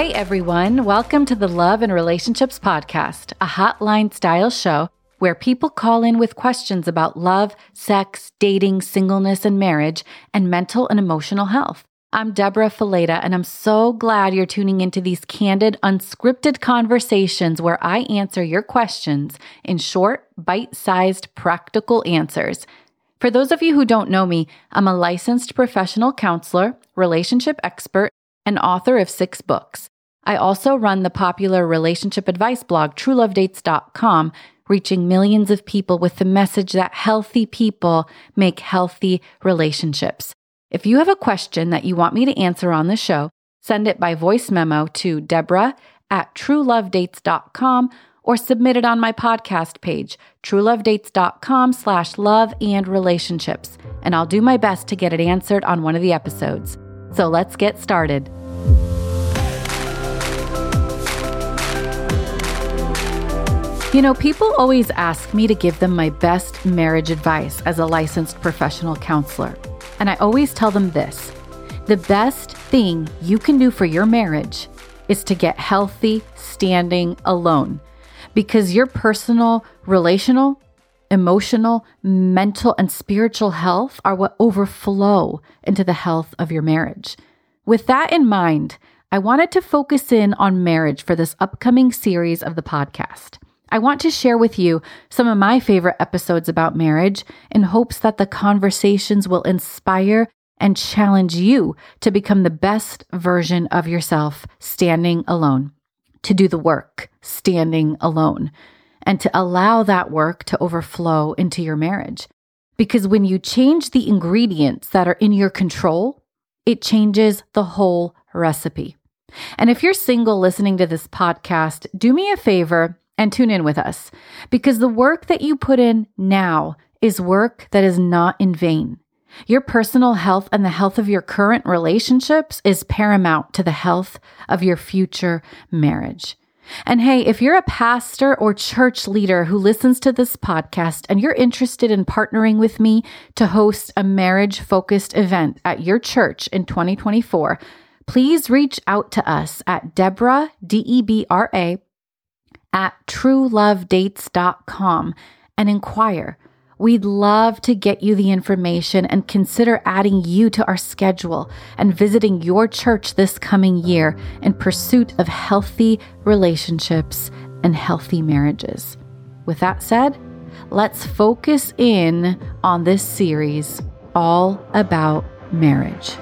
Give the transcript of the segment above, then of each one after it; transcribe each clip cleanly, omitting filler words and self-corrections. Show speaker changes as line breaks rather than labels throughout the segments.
Hey everyone, welcome to the Love and Relationships Podcast, a hotline-style show where people call in with questions about love, sex, dating, singleness, and marriage, and mental and emotional health. I'm Deborah Fileta, and I'm so glad you're tuning into these candid, unscripted conversations where I answer your questions in short, bite-sized, practical answers. For those of you who don't know me, I'm a licensed professional counselor, relationship expert, and author of 6 books. I also run the popular relationship advice blog, TrueLoveDates.com, reaching millions of people with the message that healthy people make healthy relationships. If you have a question that you want me to answer on the show, send it by voice memo to Deborah@TrueLoveDates.com or submit it on my podcast page, TrueLoveDates.com/love-and-relationships, and I'll do my best to get it answered on one of the episodes. So let's get started. You know, people always ask me to give them my best marriage advice as a licensed professional counselor. And I always tell them this: the best thing you can do for your marriage is to get healthy standing alone, because your personal, relational, emotional, mental, and spiritual health are what overflow into the health of your marriage. With that in mind, I wanted to focus in on marriage for this upcoming series of the podcast. I want to share with you some of my favorite episodes about marriage in hopes that the conversations will inspire and challenge you to become the best version of yourself standing alone, to do the work standing alone, and to allow that work to overflow into your marriage. Because when you change the ingredients that are in your control, it changes the whole recipe. And if you're single listening to this podcast, do me a favor and tune in with us, because the work that you put in now is work that is not in vain. Your personal health and the health of your current relationships is paramount to the health of your future marriage. And hey, if you're a pastor or church leader who listens to this podcast and you're interested in partnering with me to host a marriage-focused event at your church in 2024, please reach out to us at Deborah, Debra, at TrueLoveDates.com and inquire. We'd love to get you the information and consider adding you to our schedule and visiting your church this coming year in pursuit of healthy relationships and healthy marriages. With that said, let's focus in on this series all about marriage.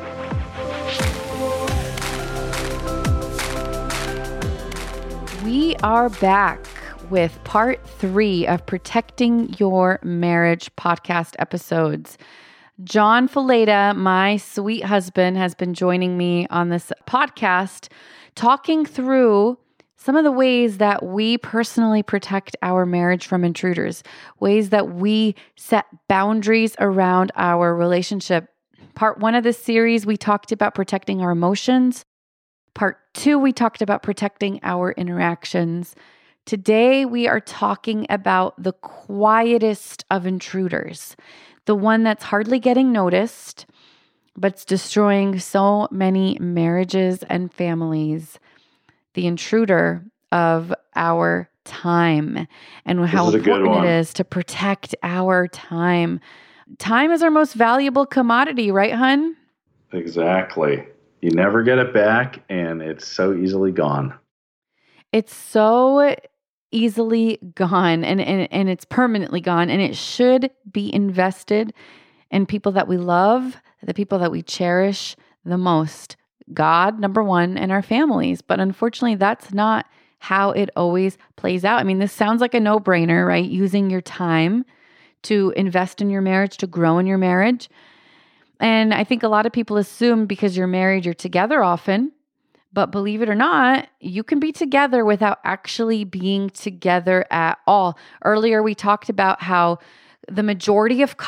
We are back with part 3 of Protecting Your Marriage podcast episodes. John Fileta, my sweet husband, has been joining me on this podcast, talking through some of the ways that we personally protect our marriage from intruders, ways that we set boundaries around our relationship. Part 1 of this series, we talked about protecting our emotions. Part 2, we talked about protecting our interactions. Today, we are talking about the quietest of intruders, the one that's hardly getting noticed, but it's destroying so many marriages and families, the intruder of our time, and how important it is to protect our time. Time is our most valuable commodity, right, hun?
Exactly. You never get it back, and it's so easily gone.
It's so easily gone, and it's permanently gone, and it should be invested in people that we love, the people that we cherish the most. God, number one, and our families. But unfortunately, that's not how it always plays out. I mean, this sounds like a no-brainer, right? Using your time to invest in your marriage, to grow in your marriage. And I think a lot of people assume because you're married, you're together often. But believe it or not, you can be together without actually being together at all. Earlier, we talked about how the majority of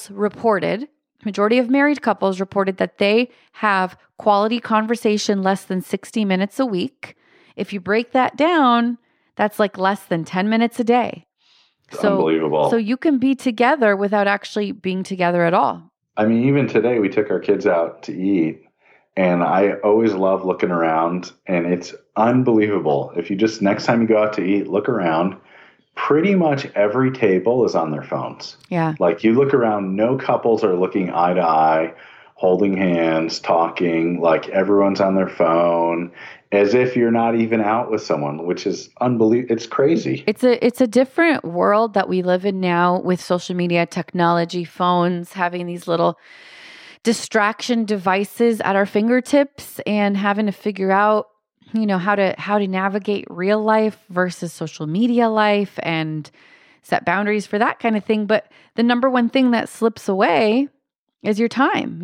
married couples reported that they have quality conversation less than 60 minutes a week. If you break that down, that's like less than 10 minutes a day.
Unbelievable.
So you can be together without actually being together at all.
I mean, even today we took our kids out to eat, And I always love looking around, and it's unbelievable. If you just, next time you go out to eat, look around, pretty much every table is on their phones.
Yeah.
Like you look around, no couples are looking eye to eye, holding hands, talking, like everyone's on their phone as if you're not even out with someone, which is unbelievable. It's crazy.
It's a different world that we live in now with social media, technology, phones, having these little distraction devices at our fingertips and having to figure out, how to navigate real life versus social media life and set boundaries for that kind of thing. But the number one thing that slips away is your time.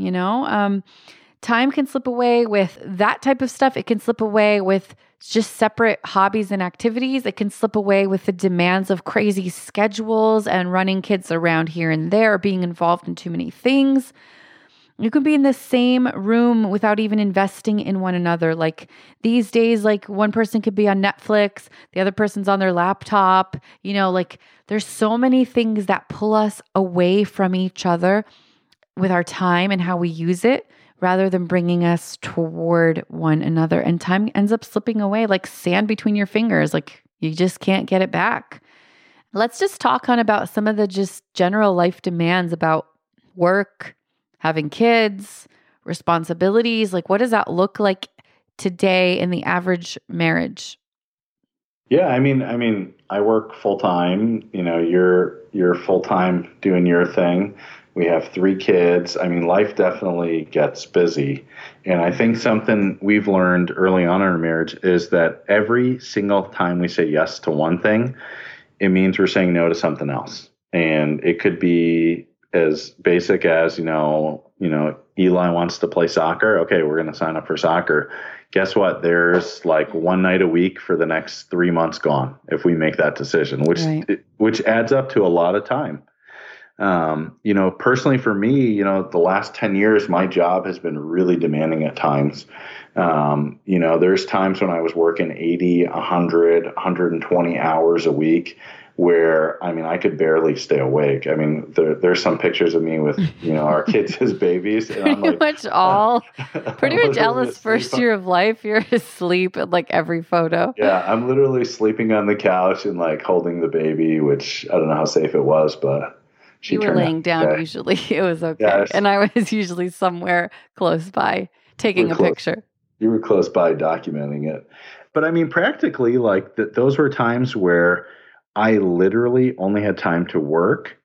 Time can slip away with that type of stuff. It can slip away with just separate hobbies and activities. It can slip away with the demands of crazy schedules and running kids around here and there, being involved in too many things. You can be in the same room without even investing in one another. Like these days, like one person could be on Netflix, the other person's on their laptop. There's so many things that pull us away from each other with our time and how we use it, rather than bringing us toward one another. And time ends up slipping away like sand between your fingers. Like you just can't get it back. Let's just talk on about some of the just general life demands about work, having kids, responsibilities. Like what does that look like today in the average marriage?
Yeah, I mean, I work full time. You're full time doing your thing. We have 3 kids. I mean, life definitely gets busy. And I think something we've learned early on in our marriage is that every single time we say yes to one thing, it means we're saying no to something else. And it could be as basic as, Eli wants to play soccer. Okay, we're going to sign up for soccer. Guess what? There's like one night a week for the next 3 months gone if we make that decision, which adds up to a lot of time. Personally for me, the last 10 years, my job has been really demanding at times. There's times when I was working 80, 100, 120 hours a week where, I could barely stay awake. There's some pictures of me with, our kids as babies. And
pretty much Ella's first year of life, you're asleep in like every photo.
Yeah, I'm literally sleeping on the couch and like holding the baby, which I don't know how safe it was, but
you were laying down usually. It was okay. Yes. And I was usually somewhere close by taking a picture.
You were close by documenting it. But practically like those were times where I literally only had time to work,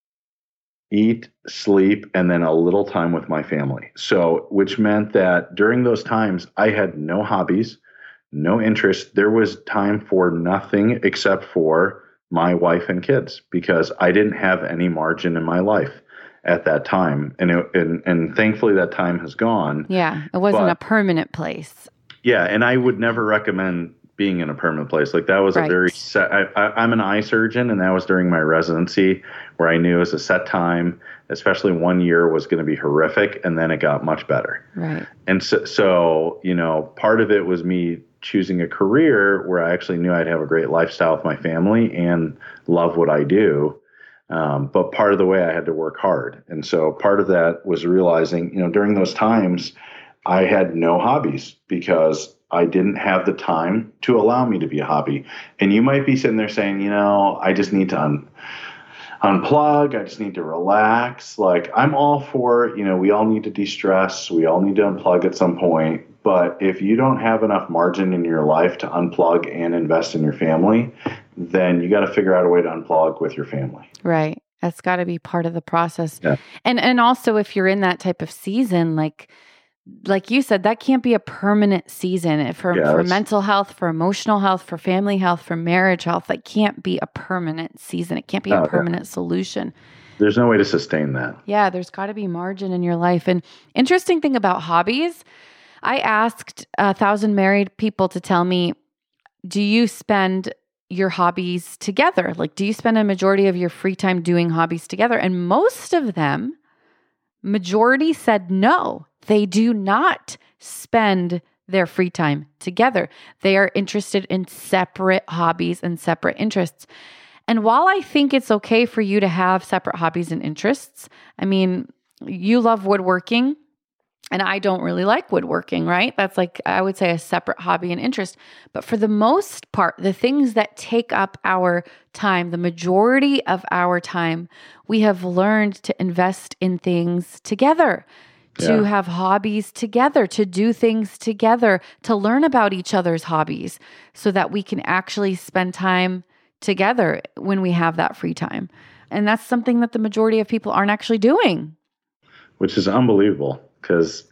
eat, sleep, and then a little time with my family. So, which meant that during those times, I had no hobbies, no interest. There was time for nothing except for my wife and kids, because I didn't have any margin in my life at that time. And thankfully that time has gone.
Yeah. It wasn't a permanent place.
Yeah. And I would never recommend being in a permanent place. Like that was a very set, I'm an eye surgeon, and that was during my residency where I knew it was a set time, especially 1 year was going to be horrific. And then it got much better.
Right.
And so, part of it was me choosing a career where I actually knew I'd have a great lifestyle with my family and love what I do. But part of the way I had to work hard. And so part of that was realizing, during those times, I had no hobbies because I didn't have the time to allow me to be a hobby. And you might be sitting there saying, I just need to unplug. I just need to relax. Like I'm all for, we all need to de-stress. We all need to unplug at some point. But if you don't have enough margin in your life to unplug and invest in your family, then you got to figure out a way to unplug with your family.
Right. That's got to be part of the process.
Yeah.
And also if you're in that type of season, like you said, that can't be a permanent season for mental health, for emotional health, for family health, for marriage health. That can't be a permanent season. It can't be a permanent solution.
There's no way to sustain that.
Yeah. There's got to be margin in your life. And interesting thing about hobbies, I asked 1,000 married people to tell me, do you spend your hobbies together? Like, do you spend a majority of your free time doing hobbies together? And most of them, majority said no, they do not spend their free time together. They are interested in separate hobbies and separate interests. And while I think it's okay for you to have separate hobbies and interests, you love woodworking. And I don't really like woodworking, right? That's like, I would say, a separate hobby and interest. But for the most part, the things that take up our time, the majority of our time, we have learned to invest in things together, to have hobbies together, to do things together, to learn about each other's hobbies so that we can actually spend time together when we have that free time. And that's something that the majority of people aren't actually doing.
Which is unbelievable. Because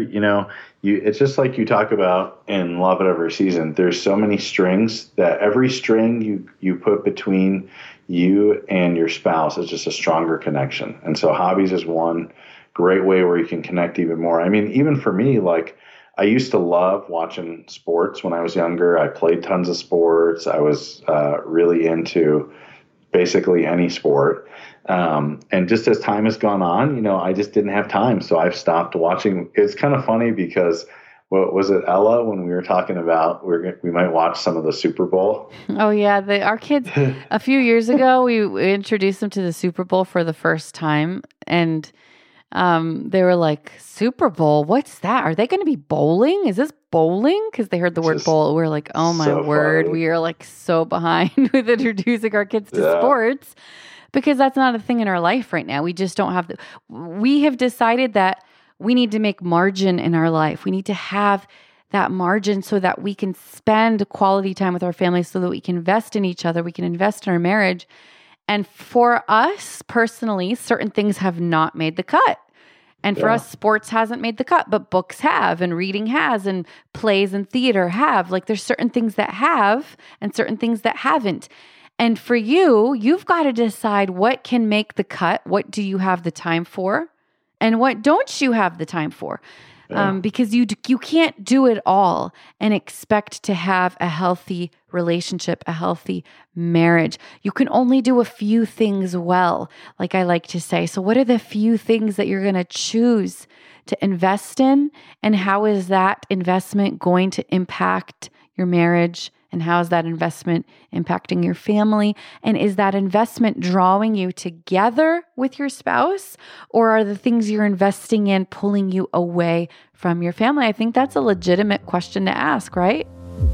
it's just like you talk about in Love at Every Season. There's so many strings that every string you put between you and your spouse is just a stronger connection. And so hobbies is one great way where you can connect even more. I mean, even for me, like I used to love watching sports when I was younger. I played tons of sports. I was really into basically any sport. And just as time has gone on, I just didn't have time. So I've stopped watching. It's kind of funny because what was it, Ella, when we were talking about we might watch some of the Super Bowl?
Oh, yeah. Our kids, a few years ago, we introduced them to the Super Bowl for the first time. And they were like, Super Bowl? What's that? Are they going to be bowling? Is this bowling? Because they heard the word bowl. We're like, oh my word. Funny. We are like so behind with introducing our kids to sports because that's not a thing in our life right now. We just don't have we have decided that we need to make margin in our life. We need to have that margin so that we can spend quality time with our families, so that we can invest in each other. We can invest in our marriage. And for us personally, certain things have not made the cut. And for us, sports hasn't made the cut, but books have, and reading has, and plays and theater have. Like there's certain things that have and certain things that haven't. And for you, you've got to decide what can make the cut. What do you have the time for? And what don't you have the time for? Because you can't do it all and expect to have a healthy relationship, a healthy marriage. You can only do a few things well, like I like to say. So what are the few things that you're going to choose to invest in? And how is that investment going to impact your marriage? And how is that investment impacting your family? And is that investment drawing you together with your spouse? Or are the things you're investing in pulling you away from your family? I think that's a legitimate question to ask, right?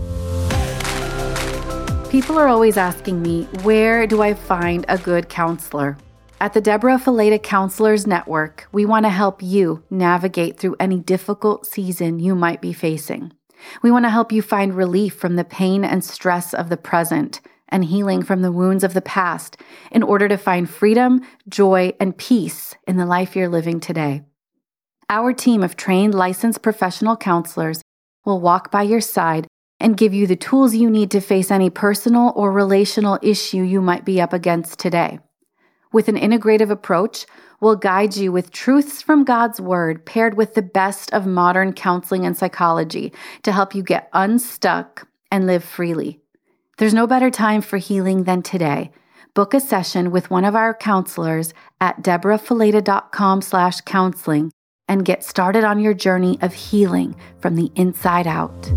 People are always asking me, where do I find a good counselor? At the Deborah Fileta Counselors Network, we want to help you navigate through any difficult season you might be facing. We want to help you find relief from the pain and stress of the present and healing from the wounds of the past in order to find freedom, joy, and peace in the life you're living today. Our team of trained, licensed professional counselors will walk by your side and give you the tools you need to face any personal or relational issue you might be up against today. With an integrative approach, we'll guide you with truths from God's Word paired with the best of modern counseling and psychology to help you get unstuck and live freely. There's no better time for healing than today. Book a session with one of our counselors at deborahfileta.com/counseling and get started on your journey of healing from the inside out.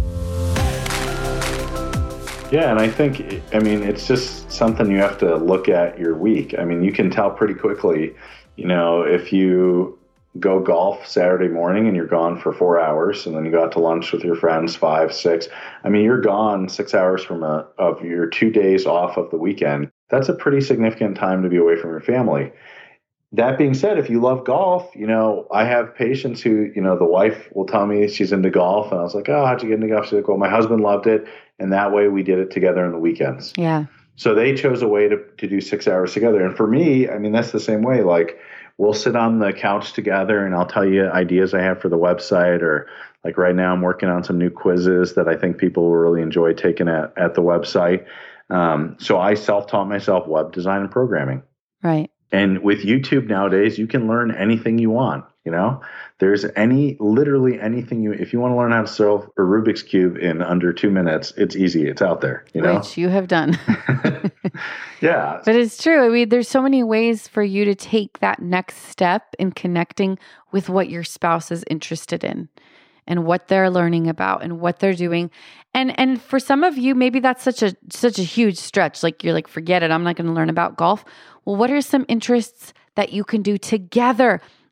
Yeah, and I think, it's just something you have to look at your week. You can tell pretty quickly, if you go golf Saturday morning and you're gone for 4 hours, and then you go out to lunch with your friends, 5, 6. You're gone 6 hours of your 2 days off of the weekend. That's a pretty significant time to be away from your family. That being said, if you love golf, I have patients who, the wife will tell me she's into golf. And I was like, oh, how'd you get into golf? She's like, well, my husband loved it. And that way we did it together on the weekends.
Yeah.
So they chose a way to do 6 hours together. And for me, that's the same way. Like we'll sit on the couch together and I'll tell you ideas I have for the website, or like right now I'm working on some new quizzes that I think people will really enjoy taking at the website. So I self-taught myself web design and programming.
Right.
And with YouTube nowadays, you can learn anything you want. There's literally anything if you want to learn how to solve a Rubik's Cube in under 2 minutes, it's easy. It's out there,
Which you have done.
Yeah.
But it's true. There's so many ways for you to take that next step in connecting with what your spouse is interested in and what they're learning about and what they're doing. And for some of you, maybe that's such a huge stretch. Like you're like, forget it. I'm not going to learn about golf. Well, what are some interests that you can do together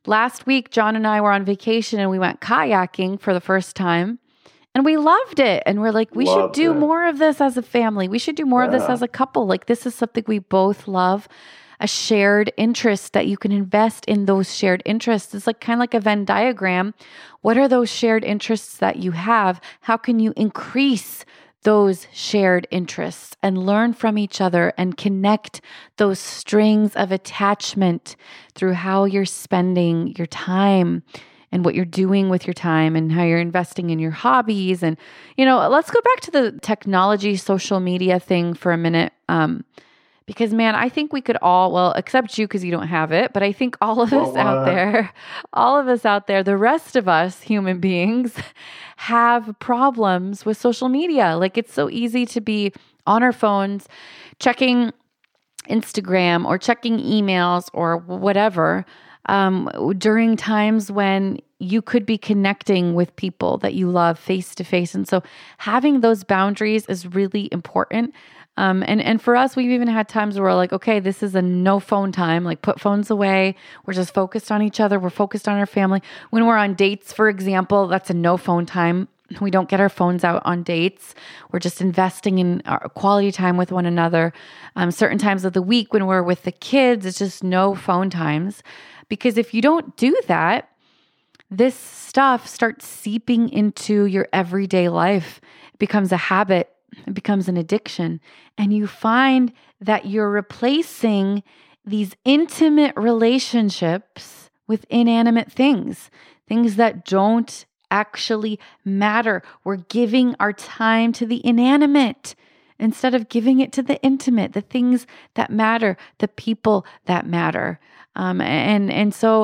last week, John and I were on vacation and we went kayaking for the first time. And we loved it. And we're like, we should do more of this as a family. We should do more of this as a couple. Like, this is something we both love, a shared interest that you can invest in those shared interests. It's like kind of like a Venn diagram. What are those shared interests that you have? How can you increase those shared interests and learn from each other and connect those strings of attachment through how you're spending your time and what you're doing with your time and how you're investing in your hobbies. And, let's go back to the technology, social media thing for a minute. Because man, I think we could all, well, except you because you don't have it, but I think all of us out there, the rest of us human beings have problems with social media. Like, it's so easy to be on our phones, checking Instagram or checking emails or whatever, during times when you could be connecting with people that you love face to face. And so having those boundaries is really important. And for us, we've even had times where we're like, okay, this is a no phone time, like put phones away. We're just focused on each other. We're focused on our family. When we're on dates, for example, that's a no phone time. We don't get our phones out on dates. We're just investing in our quality time with one another. Certain times of the week when we're with the kids, it's just no phone times. Because if you don't do that, this stuff starts seeping into your everyday life. It becomes a habit. It becomes an addiction. And you find that you're replacing these intimate relationships with inanimate things that don't actually matter. We're giving our time to the inanimate instead of giving it to the intimate, the things that matter, the people that matter. And so,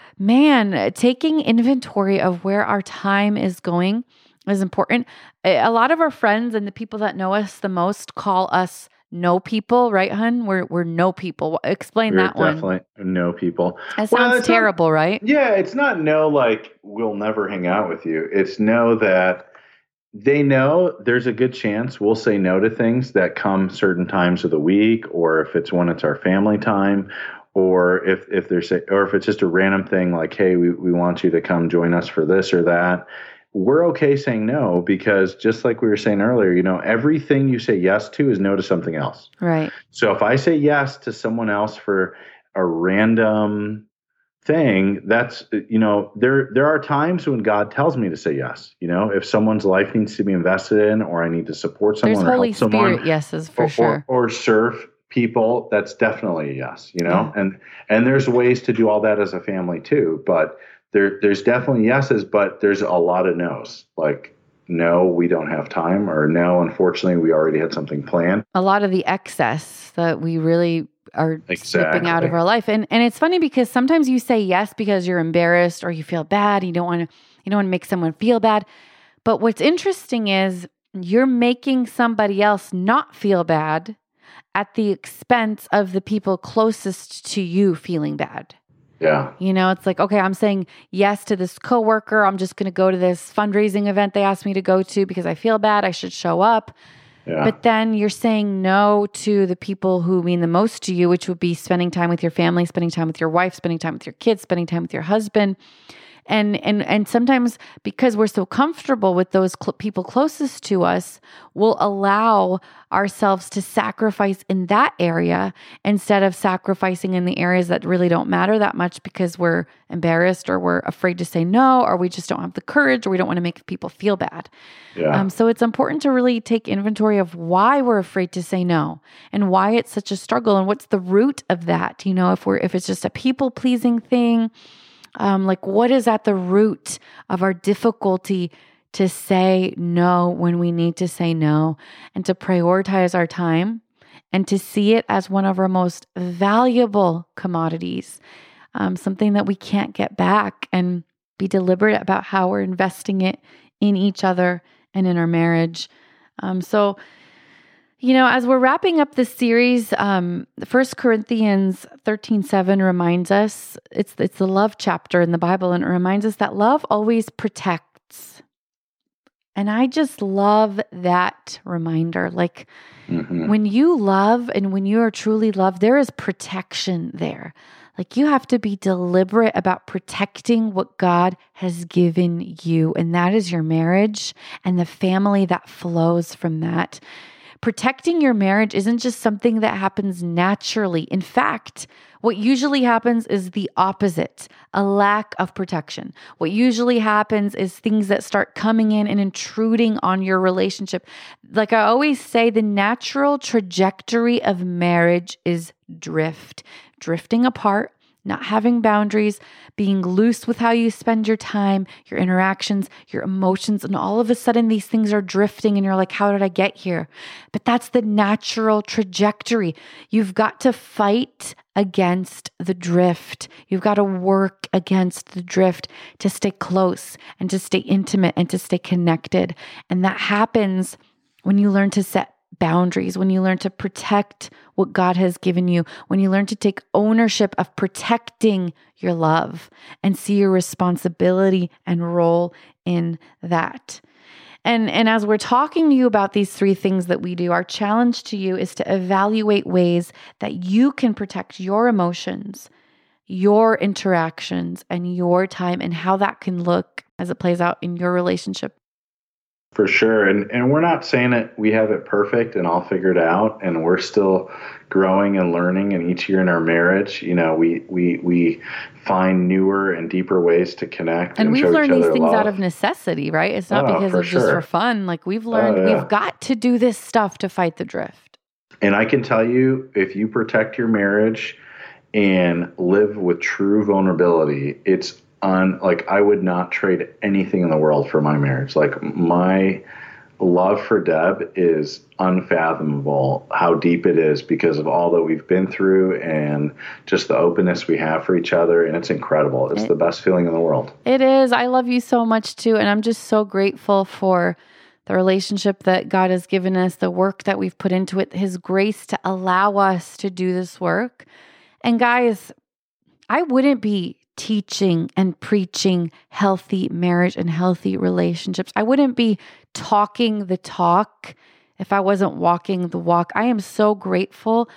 man, taking inventory of where our time is going is important. A lot of our friends and the people that know us the most call us no people, right, hun? We're no people. Explain that one.
Definitely no people.
That sounds terrible, right?
Yeah, it's not no like we'll never hang out with you. It's no that they know there's a good chance we'll say no to things that come certain times of the week, or if it's when it's our family time, or if it's just a random thing like, hey, we want you to come join us for this or that. We're okay saying no, because just like we were saying earlier, everything you say yes to is no to something else. Right. So if I say yes to someone else for a random thing, that's, there are times when God tells me to say yes. If someone's life needs to be invested in, or I need to support someone,
there's
or
Holy
help someone,
Spirit yeses for sure.
Or serve people, that's definitely a yes, Yeah. And there's ways to do all that as a family too, but there's definitely yeses, but there's a lot of no's. Like, no, we don't have time, or no, unfortunately, we already had something planned.
A lot of the excess that we really are slipping out of our life. And it's funny because sometimes you say yes because you're embarrassed or you feel bad. You don't want to make someone feel bad. But what's interesting is you're making somebody else not feel bad at the expense of the people closest to you feeling bad.
Yeah.
It's like, okay, I'm saying yes to this coworker. I'm just going to go to this fundraising event they asked me to go to because I feel bad. I should show up. Yeah. But then you're saying no to the people who mean the most to you, which would be spending time with your family, spending time with your wife, spending time with your kids, spending time with your husband. And sometimes because we're so comfortable with those people closest to us, we'll allow ourselves to sacrifice in that area instead of sacrificing in the areas that really don't matter that much because we're embarrassed or we're afraid to say no, or we just don't have the courage, or we don't want to make people feel bad. Yeah. So it's important to really take inventory of why we're afraid to say no and why it's such a struggle and what's the root of that. If it's just a people-pleasing thing, like what is at the root of our difficulty to say no when we need to say no, and to prioritize our time and to see it as one of our most valuable commodities, something that we can't get back, and be deliberate about how we're investing it in each other and in our marriage. So as we're wrapping up this series, 1 Corinthians 13:7 reminds us, it's the love chapter in the Bible, and it reminds us that love always protects. And I just love that reminder. Like, when you love and when you are truly loved, there is protection there. Like you have to be deliberate about protecting what God has given you. And that is your marriage and the family that flows from that. Protecting your marriage isn't just something that happens naturally. In fact, what usually happens is the opposite, a lack of protection. What usually happens is things that start coming in and intruding on your relationship. Like I always say, the natural trajectory of marriage is drifting apart, not having boundaries, being loose with how you spend your time, your interactions, your emotions, and all of a sudden these things are drifting and you're like, how did I get here? But that's the natural trajectory. You've got to fight against the drift. You've got to work against the drift to stay close and to stay intimate and to stay connected. And that happens when you learn to set boundaries, when you learn to protect what God has given you, when you learn to take ownership of protecting your love and see your responsibility and role in that. And as we're talking to you about these three things that we do, our challenge to you is to evaluate ways that you can protect your emotions, your interactions, and your time, and how that can look as it plays out in your relationship.
For sure. And we're not saying that we have it perfect and all figured out, and we're still growing and learning. And each year in our marriage, we find newer and deeper ways to connect.
And we've learned these things out of necessity, right? It's not because of just for fun. Like we've learned, we've got to do this stuff to fight the drift.
And I can tell you, if you protect your marriage and live with true vulnerability, it's I would not trade anything in the world for my marriage. Like my love for Deb is unfathomable how deep it is because of all that we've been through and just the openness we have for each other. And it's incredible. It's the best feeling in the world.
It is. I love you so much too. And I'm just so grateful for the relationship that God has given us, the work that we've put into it, His grace to allow us to do this work. And guys, I wouldn't be teaching and preaching healthy marriage and healthy relationships. I wouldn't be talking the talk if I wasn't walking the walk. I am so grateful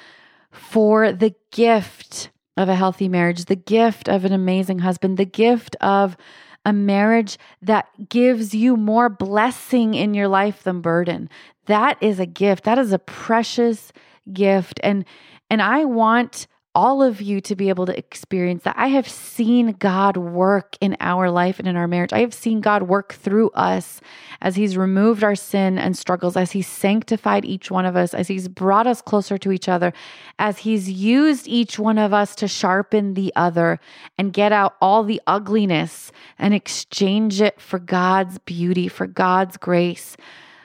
for the gift of a healthy marriage, the gift of an amazing husband, the gift of a marriage that gives you more blessing in your life than burden. That is a gift. That is a precious gift. And I want all of you to be able to experience that. I have seen God work in our life and in our marriage. I have seen God work through us as He's removed our sin and struggles, as He's sanctified each one of us, as He's brought us closer to each other, as He's used each one of us to sharpen the other and get out all the ugliness and exchange it for God's beauty, for God's grace.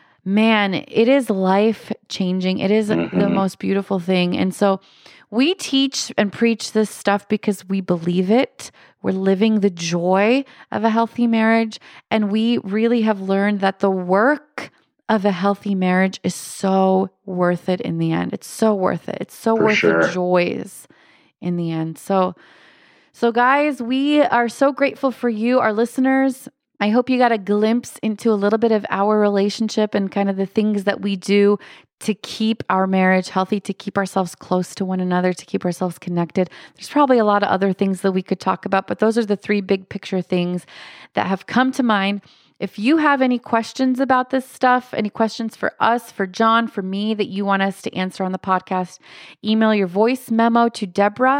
Man, it is life-changing. It is the most beautiful thing. And so we teach and preach this stuff because we believe it. We're living the joy of a healthy marriage. And we really have learned that the work of a healthy marriage is so worth it in the end. It's so worth it. It's so worth the joys in the end. So guys, we are so grateful for you, our listeners. I hope you got a glimpse into a little bit of our relationship and kind of the things that we do to keep our marriage healthy, to keep ourselves close to one another, to keep ourselves connected. There's probably a lot of other things that we could talk about, but those are the three big picture things that have come to mind. If you have any questions about this stuff, any questions for us, for John, for me, that you want us to answer on the podcast, email your voice memo to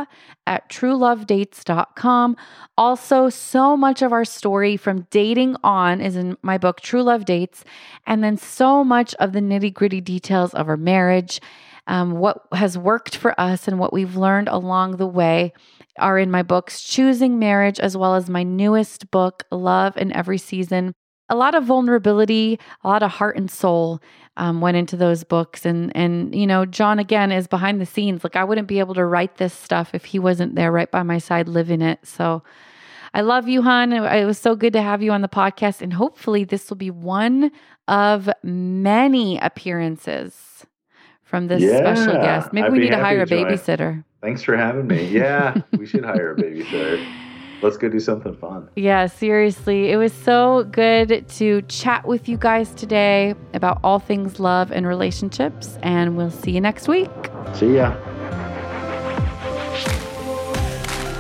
Deborah@truelovedates.com. Also, so much of our story from dating on is in my book, True Love Dates. And then so much of the nitty-gritty details of our marriage, what has worked for us and what we've learned along the way are in my books, Choosing Marriage, as well as my newest book, Love in Every Season. A lot of vulnerability, a lot of heart and soul went into those books. And you know, John, again, is behind the scenes. Like I wouldn't be able to write this stuff if he wasn't there right by my side living it. So I love you, hon. It was so good to have you on the podcast. And hopefully this will be one of many appearances from this special guest. Maybe we need to hire a babysitter.
Thanks for having me. Yeah, we should hire a babysitter. Let's go do something fun.
Yeah, seriously. It was so good to chat with you guys today about all things love and relationships, and we'll see you next week.
See ya.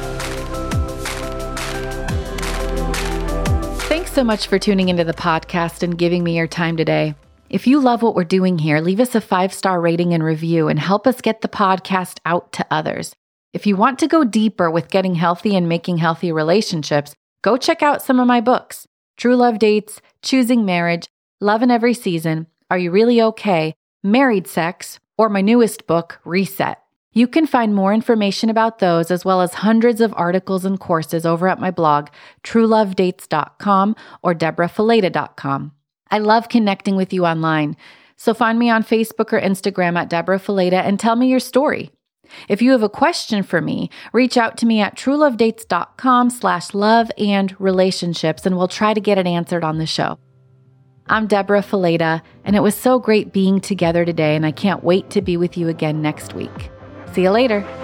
so much for tuning into the podcast and giving me your time today. If you love what we're doing here, leave us a 5-star rating and review and help us get the podcast out to others. If you want to go deeper with getting healthy and making healthy relationships, go check out some of my books: True Love Dates, Choosing Marriage, Love in Every Season, Are You Really Okay?, Married Sex, or my newest book, Reset. You can find more information about those as well as hundreds of articles and courses over at my blog, truelovedates.com or deborahfileta.com. I love connecting with you online, so find me on Facebook or Instagram at Deborah Fileta and tell me your story. If you have a question for me, reach out to me at truelovedates.com/love-and-relationships, and we'll try to get it answered on the show. I'm Deborah Fileta, and it was so great being together today, and I can't wait to be with you again next week. See you later.